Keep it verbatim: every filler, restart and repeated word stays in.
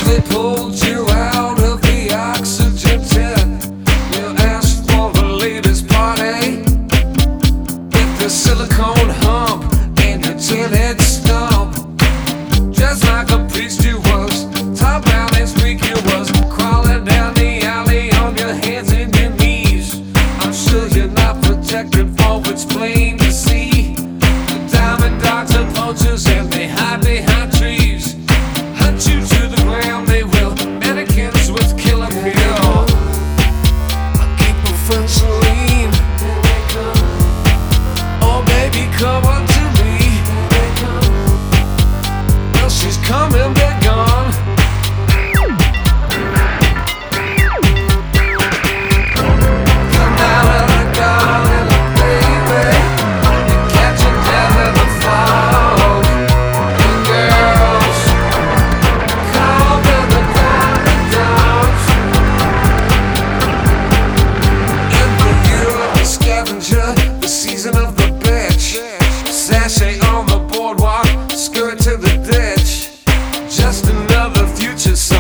They pulled you out of the oxygen tent. You asked for the latest party with the silicone hump and the tin-head stump. Just like a priest you was, top down and squeak you was, crawling down the alley on your hands and your knees. I'm sure you're not protected, for it's plain to see. The diamond dogs are poachers and they hide behind trees. Hunt you to the ground, they will, mannequins with killer appeal. I keep my friends lean. Oh baby, come on to me. Well, she's coming, they're gone. Come out of the garden, baby. You're catching death in the fog. And girls, call them the diamond dogs. In the year of the scavenger, the season of the bitch. Sashay on the boardwalk, skirt to the ditch. Just another future